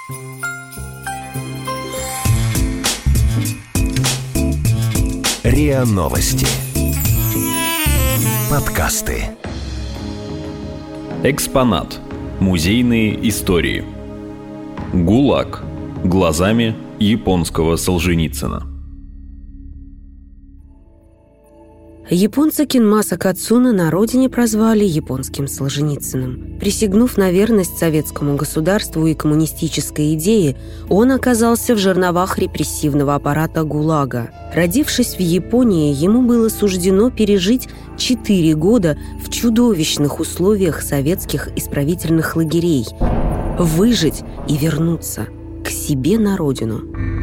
РИА Новости. Подкасты. Экспонат. Музейные истории. ГУЛАГ. Глазами японского Солженицына. Японца Кинмаса Кацуна на родине прозвали японским Солженицыным. Присягнув на верность советскому государству и коммунистической идее, он оказался в жерновах репрессивного аппарата ГУЛАГа. Родившись в Японии, ему было суждено пережить 4 года в чудовищных условиях советских исправительных лагерей, выжить и вернуться к себе на родину.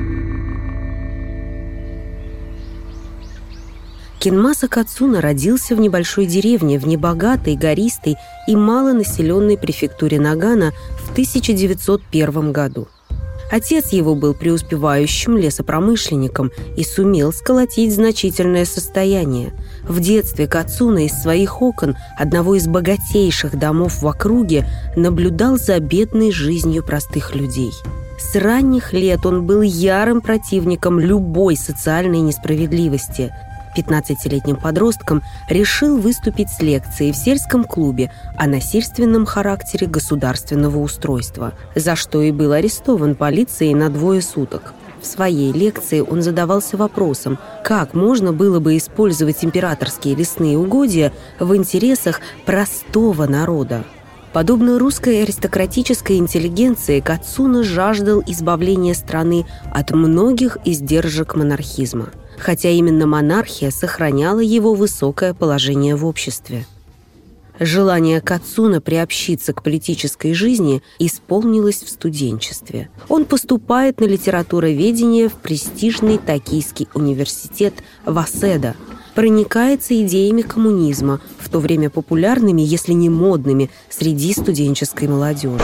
Кинмаса Кацуна родился в небольшой деревне в небогатой, гористой и малонаселенной префектуре Нагано в 1901 году. Отец его был преуспевающим лесопромышленником и сумел сколотить значительное состояние. В детстве Кацуна из своих окон одного из богатейших домов в округе наблюдал за бедной жизнью простых людей. С ранних лет он был ярым противником любой социальной несправедливости. 15-летним подростком решил выступить с лекцией в сельском клубе о насильственном характере государственного устройства, за что и был арестован полицией на 2 суток. В своей лекции он задавался вопросом, как можно было бы использовать императорские лесные угодья в интересах простого народа. Подобно русской аристократической интеллигенции, Кацуна жаждал избавления страны от многих издержек монархизма, хотя именно монархия сохраняла его высокое положение в обществе. Желание Кацуна приобщиться к политической жизни исполнилось в студенчестве. Он поступает на литературоведение в престижный Токийский университет Васеда, проникается идеями коммунизма, в то время популярными, если не модными, среди студенческой молодежи.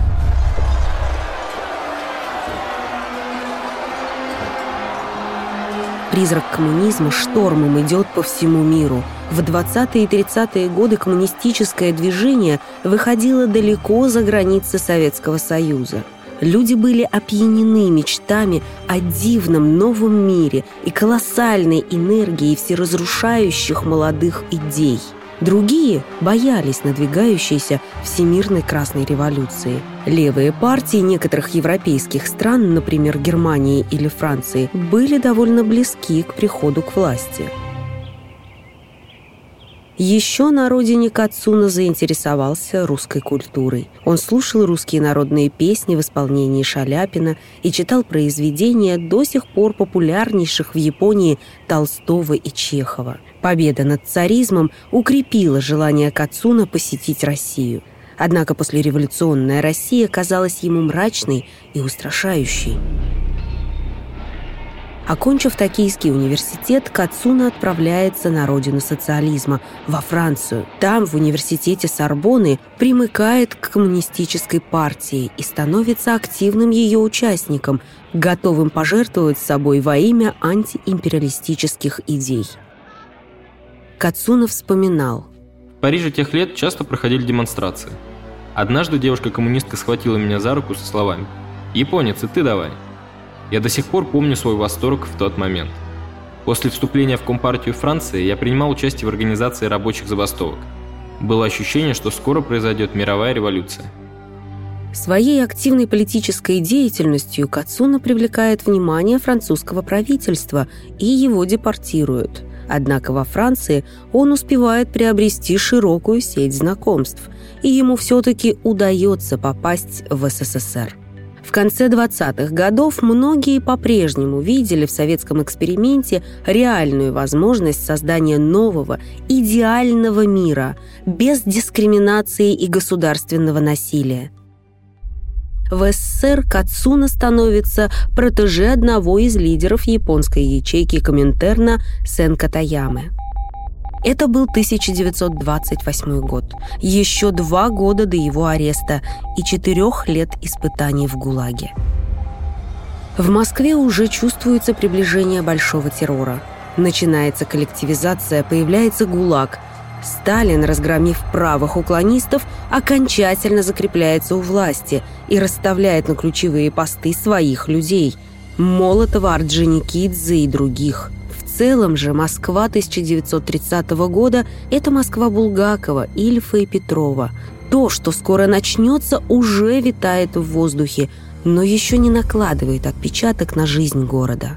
Призрак коммунизма штормом идет по всему миру. В 20-е и 30-е годы коммунистическое движение выходило далеко за границы Советского Союза. Люди были опьянены мечтами о дивном новом мире и колоссальной энергией всеразрушающих молодых идей. Другие боялись надвигающейся всемирной красной революции. Левые партии некоторых европейских стран, например, Германии или Франции, были довольно близки к приходу к власти. Еще на родине Кацуна заинтересовался русской культурой. Он слушал русские народные песни в исполнении Шаляпина и читал произведения до сих пор популярнейших в Японии Толстого и Чехова. Победа над царизмом укрепила желание Кацуна посетить Россию. Однако послереволюционная Россия казалась ему мрачной и устрашающей. Окончив Токийский университет, Кацуна отправляется на родину социализма, во Францию. Там, в университете Сорбонны, примыкает к коммунистической партии и становится активным ее участником, готовым пожертвовать собой во имя антиимпериалистических идей. Кацуна вспоминал: В Париже тех лет часто проходили демонстрации. Однажды девушка-коммунистка схватила меня за руку со словами: «Японец, и ты давай». Я до сих пор помню свой восторг в тот момент. После вступления в Компартию Франции я принимал участие в организации рабочих забастовок. Было ощущение, что скоро произойдет мировая революция. Своей активной политической деятельностью Кацуна привлекает внимание французского правительства, и его депортируют. Однако во Франции он успевает приобрести широкую сеть знакомств, и ему все-таки удается попасть в СССР. В конце 20-х годов многие по-прежнему видели в советском эксперименте реальную возможность создания нового, идеального мира, без дискриминации и государственного насилия. В СССР Кацуна становится протеже одного из лидеров японской ячейки Коминтерна Сен Катаямы. Это был 1928 год, еще 2 года до его ареста и 4 лет испытаний в ГУЛАГе. В Москве уже чувствуется приближение большого террора. Начинается коллективизация, появляется ГУЛАГ. Сталин, разгромив правых уклонистов, окончательно закрепляется у власти и расставляет на ключевые посты своих людей – Молотова, Орджоникидзе и других. В целом же Москва 1930 года – это Москва Булгакова, Ильфа и Петрова. То, что скоро начнется, уже витает в воздухе, но еще не накладывает отпечаток на жизнь города.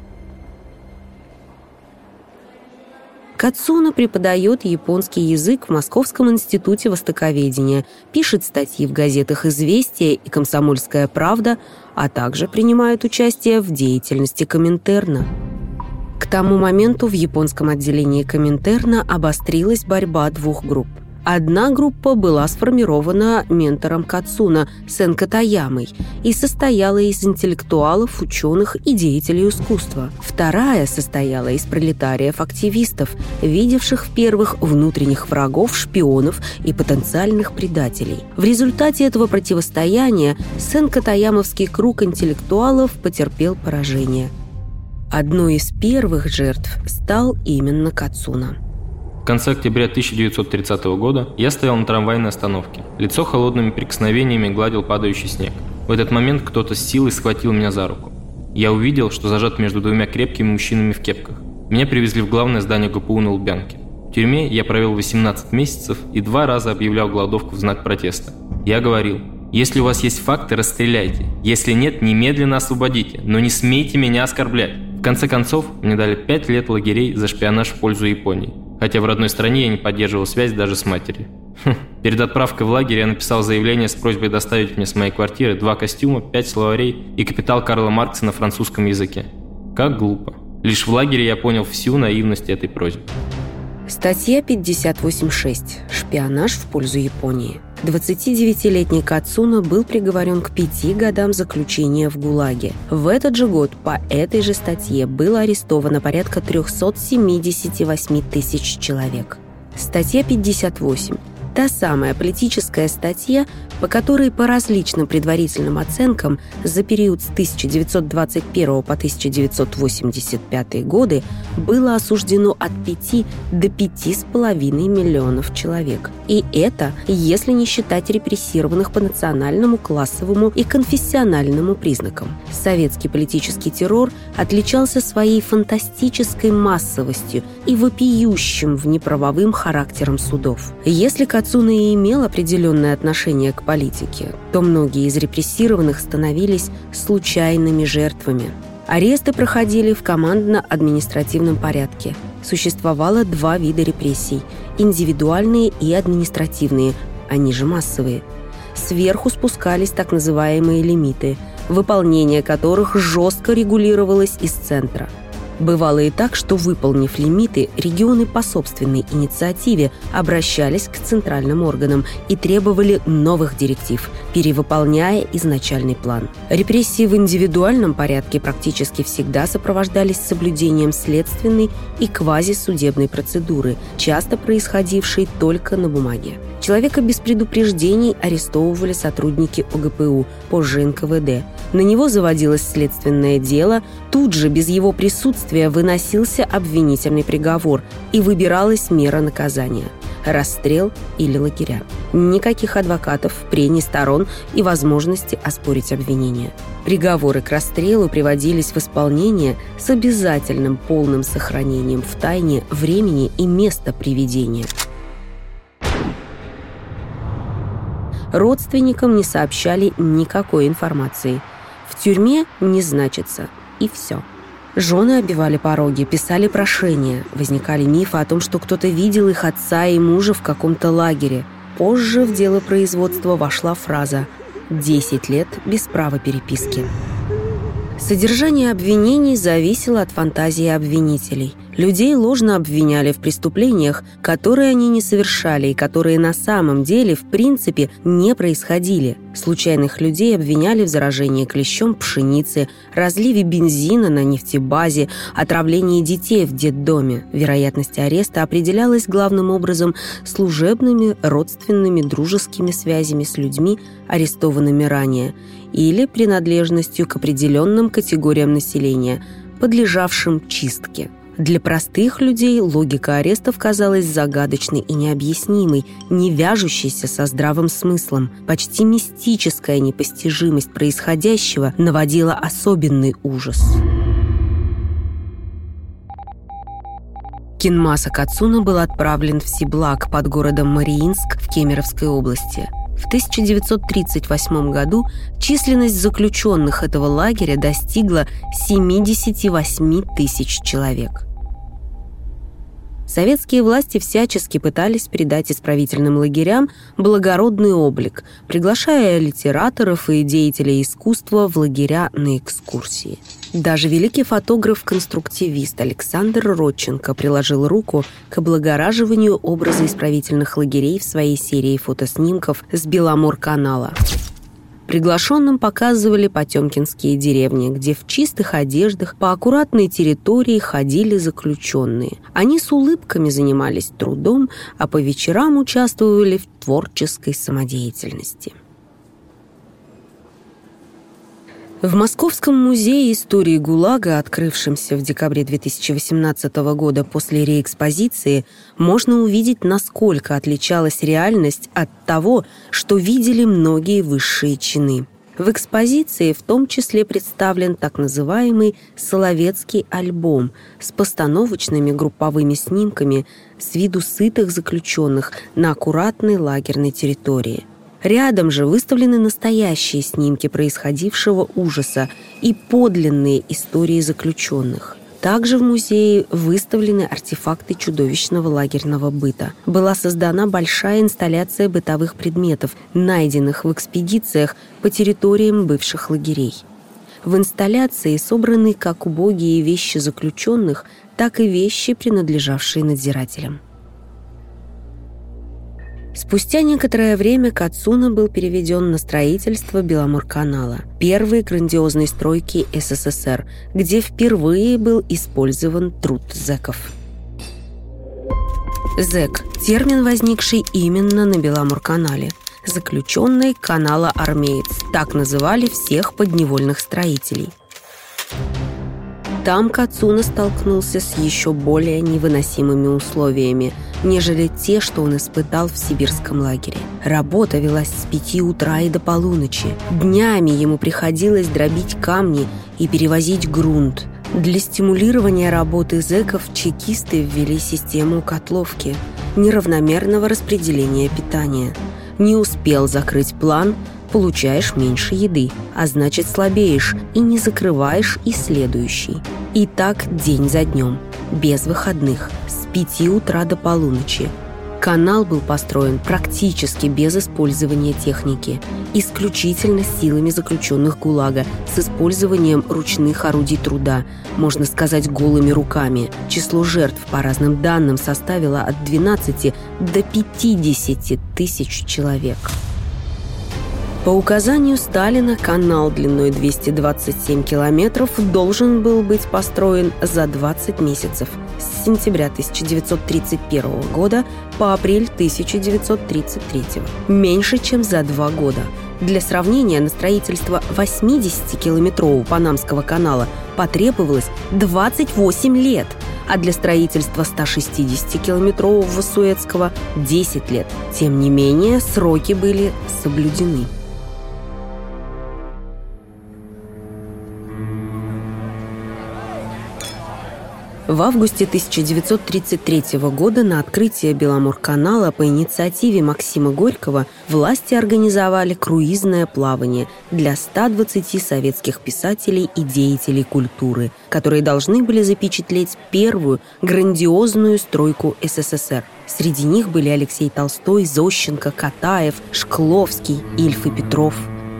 Кацуна преподает японский язык в Московском институте востоковедения, пишет статьи в газетах «Известия» и «Комсомольская правда», а также принимает участие в деятельности Коминтерна. К тому моменту в японском отделении Коминтерна обострилась борьба двух групп. Одна группа была сформирована ментором Кацуна Сенко Таямой и состояла из интеллектуалов, ученых и деятелей искусства. Вторая состояла из пролетариев-активистов, видевших в первых внутренних врагов, шпионов и потенциальных предателей. В результате этого противостояния Сенко Таямовский круг интеллектуалов потерпел поражение. Одной из первых жертв стал именно Кацуна. В конце октября 1930 года я стоял на трамвайной остановке. Лицо холодными прикосновениями гладил падающий снег. В этот момент кто-то с силой схватил меня за руку. Я увидел, что зажат между двумя крепкими мужчинами в кепках. Меня привезли в главное здание ГПУ на Лубянке. В тюрьме я провел 18 месяцев и 2 раза объявлял голодовку в знак протеста. Я говорил: если у вас есть факты, расстреляйте. Если нет, немедленно освободите, но не смейте меня оскорблять. В конце концов, мне дали 5 лет лагерей за шпионаж в пользу Японии. Хотя в родной стране я не поддерживал связь даже с матерью. Перед отправкой в лагерь я написал заявление с просьбой доставить мне с моей квартиры 2 костюма, 5 словарей и «Капитал» Карла Маркса на французском языке. Как глупо. Лишь в лагере я понял всю наивность этой просьбы. Статья 58.6. Шпионаж в пользу Японии. 29-летний Кацуна был приговорен к 5 годам заключения в ГУЛАГе. В этот же год по этой же статье было арестовано порядка 378 тысяч человек. Статья 58. Та самая политическая статья, по которой по различным предварительным оценкам за период с 1921 по 1985 годы было осуждено от 5 до 5,5 миллионов человек. И это, если не считать репрессированных по национальному, классовому и конфессиональному признакам. Советский политический террор отличался своей фантастической массовостью и вопиющим внеправовым характером судов. Если Кацуна и имел определенное отношение к политике, то многие из репрессированных становились случайными жертвами. Аресты проходили в командно-административном порядке. Существовало 2 вида репрессий – индивидуальные и административные, они же массовые. Сверху спускались так называемые лимиты, выполнение которых жестко регулировалось из центра. Бывало и так, что, выполнив лимиты, регионы по собственной инициативе обращались к центральным органам и требовали новых директив, перевыполняя изначальный план. Репрессии в индивидуальном порядке практически всегда сопровождались соблюдением следственной и квазисудебной процедуры, часто происходившей только на бумаге. Человека без предупреждений арестовывали сотрудники ОГПУ, позже НКВД. На него заводилось следственное дело, тут же без его присутствия выносился обвинительный приговор и выбиралась мера наказания – расстрел или лагеря. Никаких адвокатов, прений сторон и возможности оспорить обвинение. Приговоры к расстрелу приводились в исполнение с обязательным полным сохранением в тайне времени и места приведения. Родственникам не сообщали никакой информации. В тюрьме не значится. И все. Жены обивали пороги, писали прошения. Возникали мифы о том, что кто-то видел их отца и мужа в каком-то лагере. Позже в дело производства вошла фраза «10 лет без права переписки». Содержание обвинений зависело от фантазии обвинителей. Людей ложно обвиняли в преступлениях, которые они не совершали и которые на самом деле, в принципе, не происходили. Случайных людей обвиняли в заражении клещом пшеницы, разливе бензина на нефтебазе, отравлении детей в детдоме. Вероятность ареста определялась главным образом служебными, родственными, дружескими связями с людьми, арестованными ранее, или принадлежностью к определенным категориям населения, подлежавшим чистке. Для простых людей логика арестов казалась загадочной и необъяснимой, не вяжущейся со здравым смыслом. Почти мистическая непостижимость происходящего наводила особенный ужас. Кинмаса Кацуна был отправлен в Сиблак под городом Мариинск в Кемеровской области. В 1938 году численность заключенных этого лагеря достигла 78 тысяч человек. Советские власти всячески пытались придать исправительным лагерям благородный облик, приглашая литераторов и деятелей искусства в лагеря на экскурсии. Даже великий фотограф-конструктивист Александр Родченко приложил руку к облагораживанию образа исправительных лагерей в своей серии фотоснимков с Беломор-канала. Приглашенным показывали потемкинские деревни, где в чистых одеждах по аккуратной территории ходили заключенные. Они с улыбками занимались трудом, а по вечерам участвовали в творческой самодеятельности. В Московском музее истории ГУЛАГа, открывшемся в декабре 2018 года после реэкспозиции, можно увидеть, насколько отличалась реальность от того, что видели многие высшие чины. В экспозиции в том числе представлен так называемый «Соловецкий альбом» с постановочными групповыми снимками с виду сытых заключенных на аккуратной лагерной территории. Рядом же выставлены настоящие снимки происходившего ужаса и подлинные истории заключенных. Также в музее выставлены артефакты чудовищного лагерного быта. Была создана большая инсталляция бытовых предметов, найденных в экспедициях по территориям бывших лагерей. В инсталляции собраны как убогие вещи заключенных, так и вещи, принадлежавшие надзирателям. Спустя некоторое время Кацуна был переведен на строительство Беломор-канала, первой грандиозной стройки СССР, где впервые был использован труд зэков. Зэк – термин, возникший именно на Беломор-канале. Заключенный канала-армеец – так называли всех подневольных строителей. Там Кацуна столкнулся с еще более невыносимыми условиями, нежели те, что он испытал в сибирском лагере. Работа велась с 5 утра и до полуночи. Днями ему приходилось дробить камни и перевозить грунт. Для стимулирования работы зэков чекисты ввели систему котловки, неравномерного распределения питания. Не успел закрыть план – получаешь меньше еды, а значит слабеешь и не закрываешь и следующий. И так день за днем, без выходных, с 5 утра до полуночи. Канал был построен практически без использования техники, исключительно силами заключенных ГУЛАГа, с использованием ручных орудий труда, можно сказать, голыми руками. Число жертв, по разным данным, составило от 12 до 50 тысяч человек. По указанию Сталина канал длиной 227 километров должен был быть построен за 20 месяцев с сентября 1931 года по апрель 1933, меньше, чем за 2 года. Для сравнения, на строительство 80-километрового Панамского канала потребовалось 28 лет, а для строительства 160-километрового Суэцкого – 10 лет. Тем не менее, сроки были соблюдены. В августе 1933 года на открытие Беломор-канала по инициативе Максима Горького власти организовали круизное плавание для 120 советских писателей и деятелей культуры, которые должны были запечатлеть первую грандиозную стройку СССР. Среди них были Алексей Толстой, Зощенко, Катаев, Шкловский, Ильф и Петров.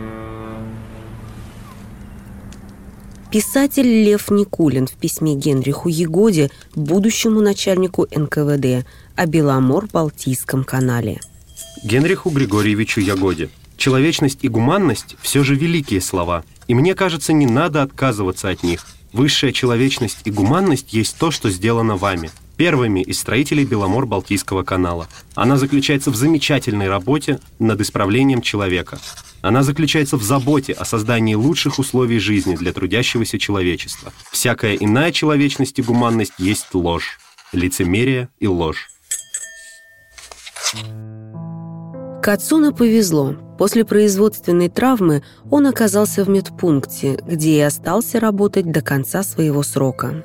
Писатель Лев Никулин в письме Генриху Ягоде, будущему начальнику НКВД, о Беломор-Балтийском канале. Генриху Григорьевичу Ягоде. Человечность и гуманность – все же великие слова. И мне кажется, не надо отказываться от них. Высшая человечность и гуманность есть то, что сделано вами. первыми из строителей Беломор-Балтийского канала. Она заключается в замечательной работе над исправлением человека. Она заключается в заботе о создании лучших условий жизни для трудящегося человечества. Всякая иная человечность и гуманность есть ложь, лицемерие и ложь. Кацуна повезло. После производственной травмы он оказался в медпункте, где и остался работать до конца своего срока.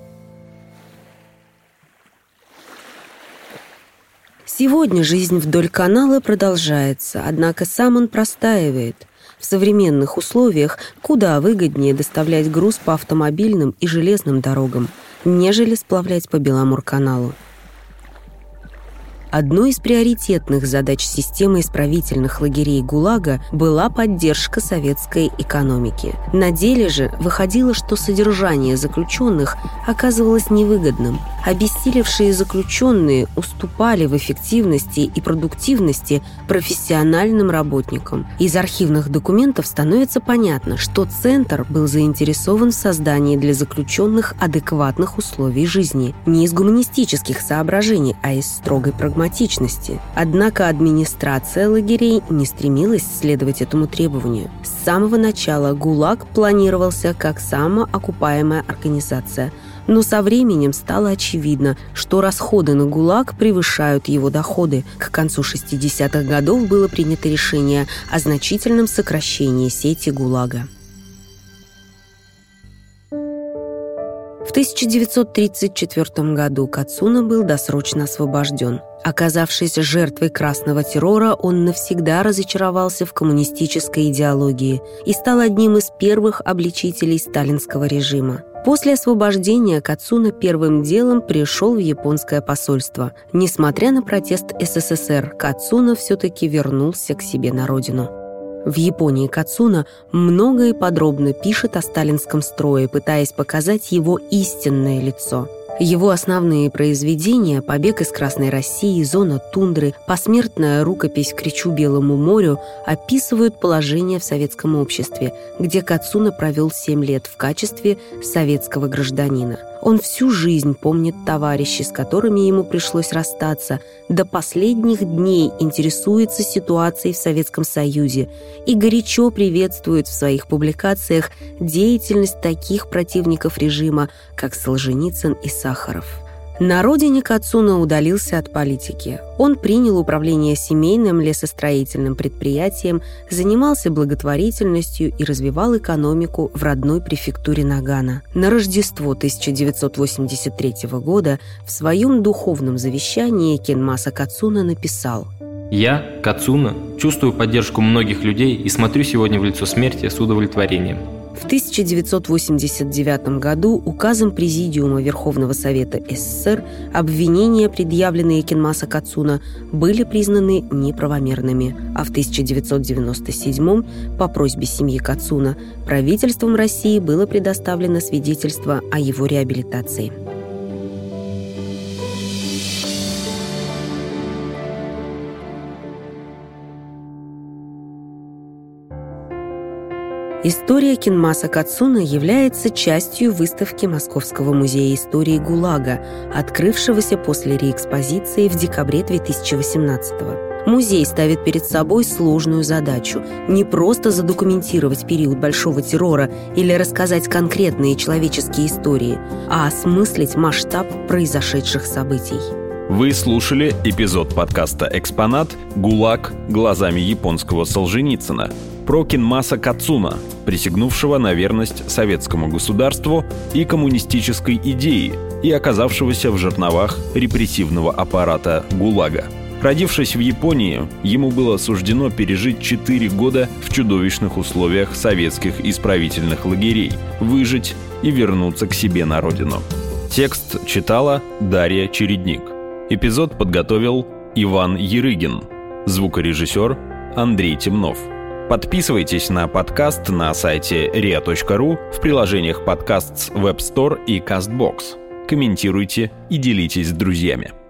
Сегодня жизнь вдоль канала продолжается, однако сам он простаивает. В современных условиях куда выгоднее доставлять груз по автомобильным и железным дорогам, нежели сплавлять по Беломор-каналу. Одной из приоритетных задач системы исправительных лагерей ГУЛАГа была поддержка советской экономики. На деле же выходило, что содержание заключенных оказывалось невыгодным. Обессилевшие заключенные уступали в эффективности и продуктивности профессиональным работникам. Из архивных документов становится понятно, что Центр был заинтересован в создании для заключенных адекватных условий жизни. Не из гуманистических соображений, а из строгой прагматичности. Однако администрация лагерей не стремилась следовать этому требованию. С самого начала ГУЛАГ планировался как самоокупаемая организация, но со временем стало очевидно, что расходы на ГУЛАГ превышают его доходы. К концу 60-х годов было принято решение о значительном сокращении сети ГУЛАГа. В 1934 году Кацуна был досрочно освобожден. Оказавшись жертвой красного террора, он навсегда разочаровался в коммунистической идеологии и стал одним из первых обличителей сталинского режима. После освобождения Кацуна первым делом пришел в японское посольство. Несмотря на протест СССР, Кацуна все-таки вернулся к себе на родину. В Японии Кацуна много и подробно пишет о сталинском строе, пытаясь показать его истинное лицо. Его основные произведения «Побег из Красной России», «Зона тундры», «Посмертная рукопись к Речу Белому морю» описывают положение в советском обществе, где Кацуна провел 7 лет в качестве советского гражданина. Он всю жизнь помнит товарищей, с которыми ему пришлось расстаться, до последних дней интересуется ситуацией в Советском Союзе и горячо приветствует в своих публикациях деятельность таких противников режима, как Солженицын и Сахаров. На родине Кацуна удалился от политики. Он принял управление семейным лесостроительным предприятием, занимался благотворительностью и развивал экономику в родной префектуре Нагано. На Рождество 1983 года в своем духовном завещании Кинмаса Кацуна написал: «Я, Кацуна, чувствую поддержку многих людей и смотрю сегодня в лицо смерти с удовлетворением». В 1989 году указом Президиума Верховного Совета СССР обвинения, предъявленные Кинмаса Кацуна, были признаны неправомерными, а в 1997 по просьбе семьи Кацуна правительством России было предоставлено свидетельство о его реабилитации. История Кинмаса Кацуна является частью выставки Московского музея истории ГУЛАГа, открывшегося после реэкспозиции в декабре 2018-го. Музей ставит перед собой сложную задачу – не просто задокументировать период Большого террора или рассказать конкретные человеческие истории, а осмыслить масштаб произошедших событий. Вы слушали эпизод подкаста «Экспонат. ГУЛАГ глазами японского Солженицына» про Кинмаса Кацуна, присягнувшего на верность советскому государству и коммунистической идее и оказавшегося в жерновах репрессивного аппарата ГУЛАГа. Родившись в Японии, ему было суждено пережить 4 года в чудовищных условиях советских исправительных лагерей, выжить и вернуться к себе на родину. Текст читала Дарья Чередник. Эпизод подготовил Иван Ерыгин. Звукорежиссер Андрей Темнов. Подписывайтесь на подкаст на сайте ria.ru, в приложениях подкастс Web Store и CastBox. Комментируйте и делитесь с друзьями.